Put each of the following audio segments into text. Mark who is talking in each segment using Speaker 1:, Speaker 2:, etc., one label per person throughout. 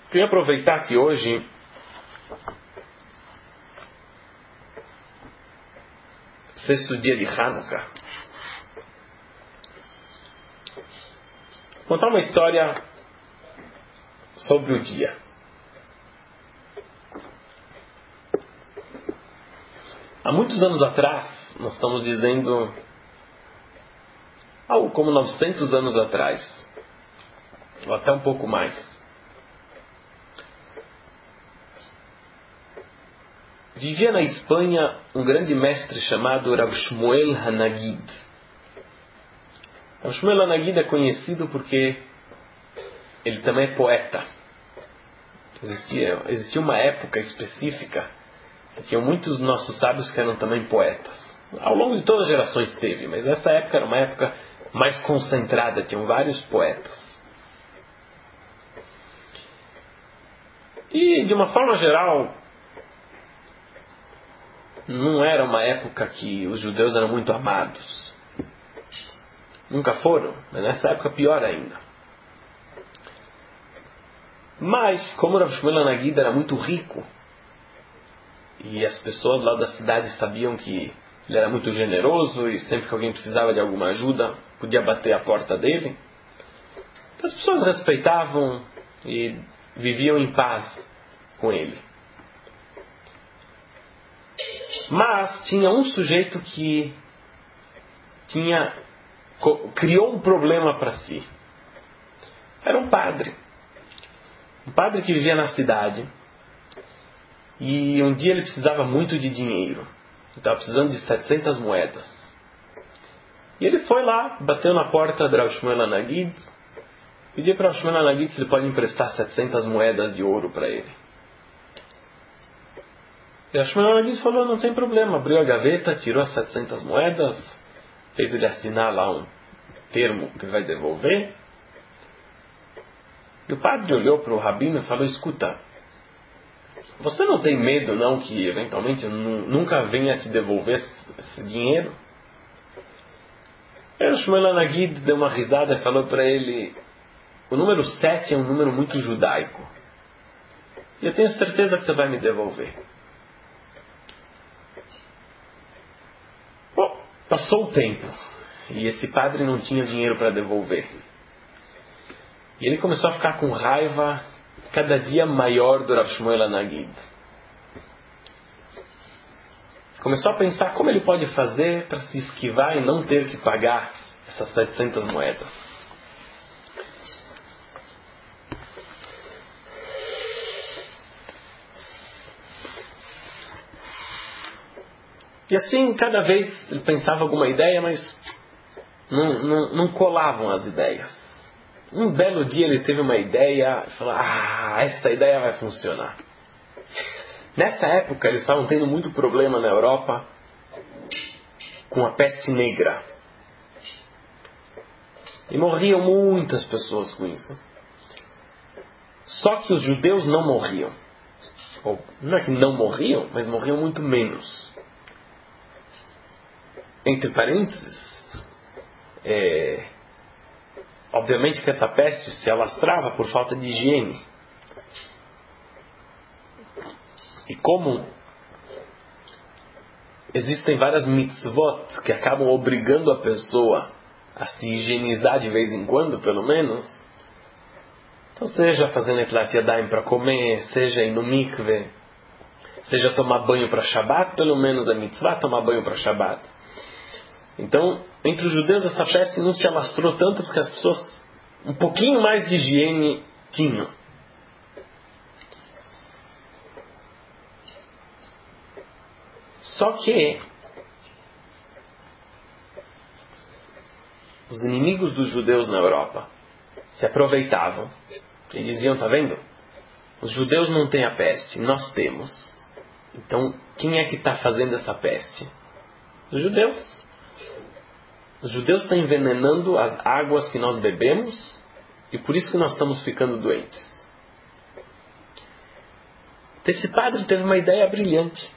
Speaker 1: Queria aproveitar que hoje sexto dia de Hanukkah, contar uma história sobre o dia. Há muitos anos atrás, nós estamos dizendo algo como 900 anos atrás, ou até um pouco mais, vivia na Espanha um grande mestre chamado Rav Shmuel Hanagid. Rav Shmuel Hanagid é conhecido porque ele também é poeta. Existia uma época específica que tinham muitos nossos sábios que eram também poetas. Ao longo de todas as gerações teve, mas essa época era uma época mais concentrada, tinham vários poetas. E de uma forma geral, não era uma época que os judeus eram muito amados. Nunca foram, mas nessa época pior ainda. Mas, como Rav Shmuel Hanagid era muito rico, e as pessoas lá da cidade sabiam que ele era muito generoso, e sempre que alguém precisava de alguma ajuda, podia bater a porta dele, as pessoas respeitavam e viviam em paz com ele. Mas tinha um sujeito que criou um problema para si. Era um padre. Um padre que vivia na cidade. E um dia ele precisava muito de dinheiro. Ele estava precisando de 700 moedas. E ele foi lá, bateu na porta de Rav Shmuel Hanagid, pediu para Rav Shmuel Hanagid se ele pode emprestar 700 moedas de ouro para ele. E Rav Shmuel Hanagid falou, não tem problema. Abriu a gaveta, tirou as 700 moedas, fez ele assinar lá um termo que vai devolver. E o padre olhou para o rabino e falou, escuta, você não tem medo não que eventualmente eu nunca venha te devolver esse dinheiro? E o Shmuel Hanagid deu uma risada e falou para ele, o número 7 é um número muito judaico. E eu tenho certeza que você vai me devolver. Bom, passou o tempo. E esse padre não tinha dinheiro para devolver. E ele começou a ficar com raiva cada dia maior do Rav Shmuel Hanagid. Começou a pensar como ele pode fazer para se esquivar e não ter que pagar essas 700 moedas. E assim, cada vez ele pensava alguma ideia, mas não colavam as ideias. Um belo dia ele teve uma ideia e falou, essa ideia vai funcionar. Nessa época eles estavam tendo muito problema na Europa com a peste negra. E morriam muitas pessoas com isso. Só que os judeus não morriam. Ou, não é que não morriam, mas morriam muito menos. Entre parênteses, obviamente que essa peste se alastrava por falta de higiene. E como existem várias mitzvot que acabam obrigando a pessoa a se higienizar de vez em quando, pelo menos, então seja fazendo Netilat Yadayim para comer, seja ir no mikve, seja tomar banho para Shabbat, pelo menos é mitzvah tomar banho para Shabbat. Então, entre os judeus essa peste não se alastrou tanto porque as pessoas um pouquinho mais de higiene tinham. Só que os inimigos dos judeus na Europa se aproveitavam e diziam, tá vendo? Os judeus não têm a peste, nós temos. Então, quem é que está fazendo essa peste? Os judeus. Os judeus estão envenenando as águas que nós bebemos e por isso que nós estamos ficando doentes. Esse padre teve uma ideia brilhante.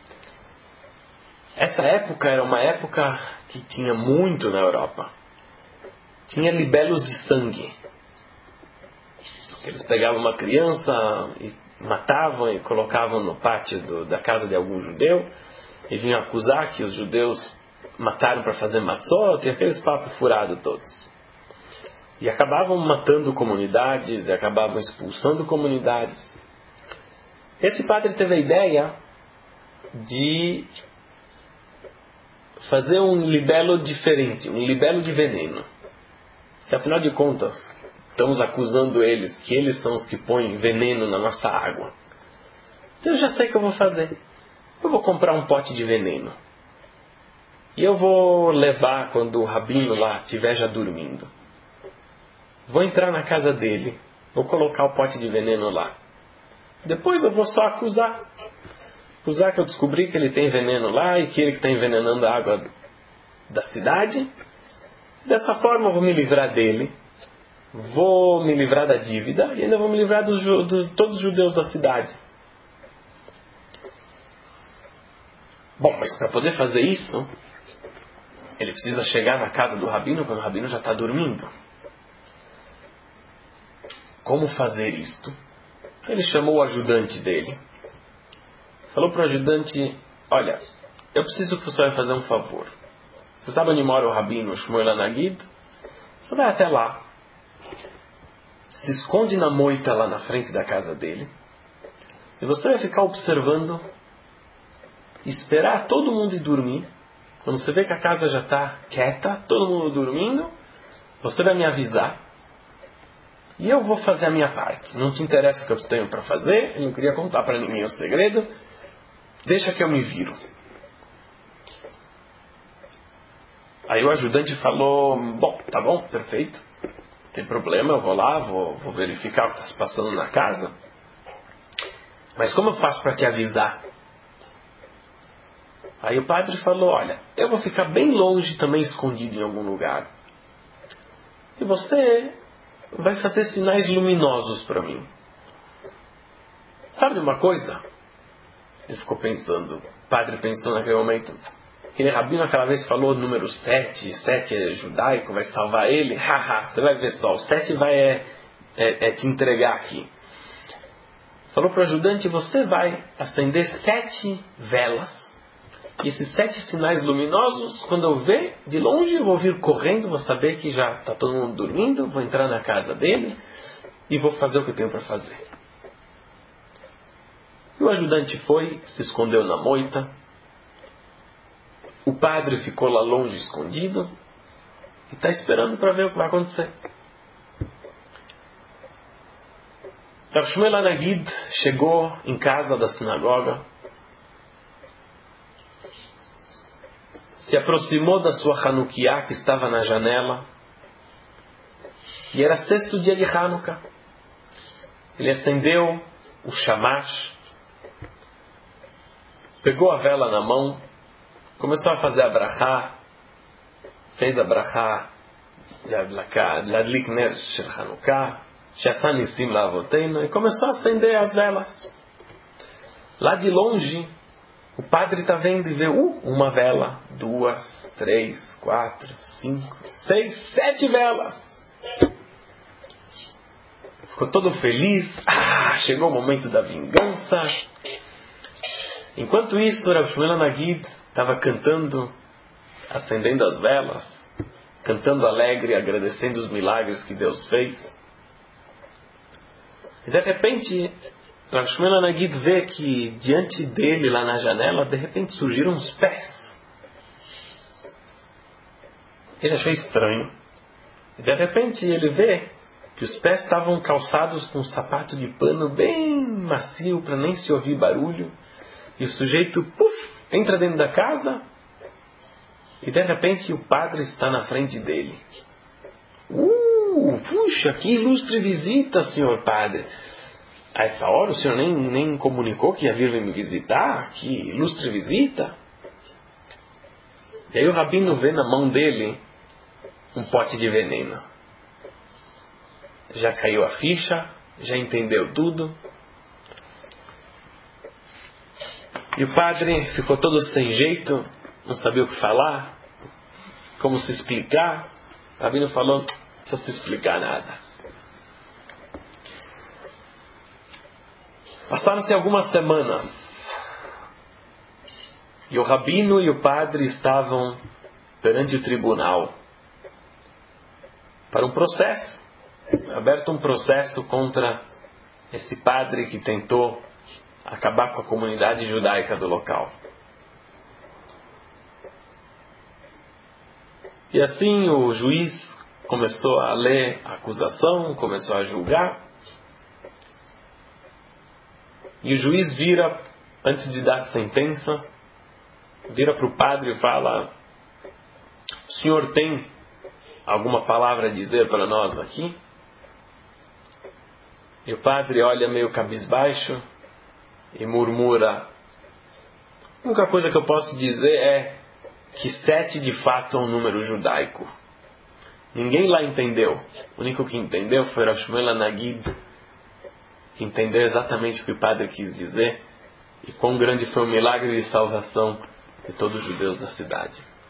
Speaker 1: Essa época era uma época que tinha muito na Europa. Tinha libelos de sangue. Eles pegavam uma criança e matavam e colocavam no pátio da casa de algum judeu e vinham acusar que os judeus mataram para fazer matzot e aqueles papos furados todos. E acabavam matando comunidades, e acabavam expulsando comunidades. Esse padre teve a ideia de fazer um libelo diferente, um libelo de veneno. Se afinal de contas estamos acusando eles que eles são os que põem veneno na nossa água, então eu já sei o que eu vou fazer. Eu vou comprar um pote de veneno e eu vou levar quando o rabino lá estiver já dormindo. Vou entrar na casa dele, vou colocar o pote de veneno lá. Depois eu vou só acusar que eu descobri que ele tem veneno lá e que ele está envenenando a água da cidade. Dessa forma eu vou me livrar dele, vou me livrar da dívida e ainda vou me livrar de todos os judeus da cidade. Bom, mas para poder fazer isso, ele precisa chegar na casa do rabino quando o rabino já está dormindo. Como fazer isto? Ele chamou o ajudante dele. Falou para o ajudante: olha, eu preciso que você vai fazer um favor. Você sabe onde mora o rabino Shmuel Anagid? Você vai até lá, se esconde na moita lá na frente da casa dele, e você vai ficar observando e esperar todo mundo ir dormir. Quando você vê que a casa já está quieta, todo mundo dormindo, você vai me avisar e eu vou fazer a minha parte. Não te interessa o que eu tenho para fazer, eu não queria contar para ninguém o segredo, deixa que eu me viro. Aí o ajudante falou: bom, tá bom, perfeito, não tem problema, eu vou lá, vou verificar o que está se passando na casa. Mas como eu faço para te avisar? Aí o padre falou: olha, eu vou ficar bem longe também, escondido em algum lugar, e você vai fazer sinais luminosos para mim. Sabe uma coisa? Ele ficou pensando, o padre pensou naquele momento, aquele rabino aquela vez falou o número 7 é judaico, vai salvar ele. Haha, você vai ver só, o 7 vai te entregar aqui. Falou para o ajudante: você vai acender 7 velas, e esses 7 sinais luminosos, quando eu ver de longe, eu vou vir correndo, vou saber que já está todo mundo dormindo, vou entrar na casa dele e vou fazer o que eu tenho para fazer. E o ajudante foi, se escondeu na moita. O padre ficou lá longe, escondido, e está esperando para ver o que vai acontecer. Rav Shmuel Anagid chegou em casa da sinagoga, se aproximou da sua Hanukiah que estava na janela, e era 6º dia de Hanukkah. Ele acendeu o shamash, pegou a vela na mão, começou a fazer a brachá, fez a brachá Ladlik Ner Shel Hanukkah, She'asa Nisim La'avoteinu, e começou a acender as velas. Lá de longe, o padre está vendo e vê uma vela, 2, 3, 4, 5, 6, 7 velas. Ficou todo feliz. Chegou o momento da vingança. Enquanto isso, Rav Shmuel Anagid estava cantando, acendendo as velas, cantando alegre, agradecendo os milagres que Deus fez. E de repente, Rav Shmuel Anagid vê que diante dele, lá na janela, de repente surgiram uns pés. Ele achou estranho. E de repente ele vê que os pés estavam calçados com um sapato de pano bem macio para nem se ouvir barulho. E o sujeito, entra dentro da casa e de repente o padre está na frente dele. Puxa, que ilustre visita, senhor padre. A essa hora o senhor nem comunicou que ia vir me visitar? Que ilustre visita. E aí o rabino vê na mão dele um pote de veneno. Já caiu a ficha, já entendeu tudo. E o padre ficou todo sem jeito, não sabia o que falar, como se explicar. O rabino falou: não precisa se explicar nada. Passaram-se algumas semanas e o rabino e o padre estavam perante o tribunal para um processo. Aberto um processo contra esse padre que tentou acabar com a comunidade judaica do local. E assim o juiz começou a ler a acusação, começou a julgar. E o juiz vira, antes de dar a sentença, vira para o padre e fala: o senhor tem alguma palavra a dizer para nós aqui? E o padre olha meio cabisbaixo e murmura: a única coisa que eu posso dizer é que 7 de fato é um número judaico. Ninguém lá entendeu. O único que entendeu foi Rav Shmuel HaNagid, que entendeu exatamente o que o padre quis dizer e quão grande foi o milagre de salvação de todos os judeus da cidade.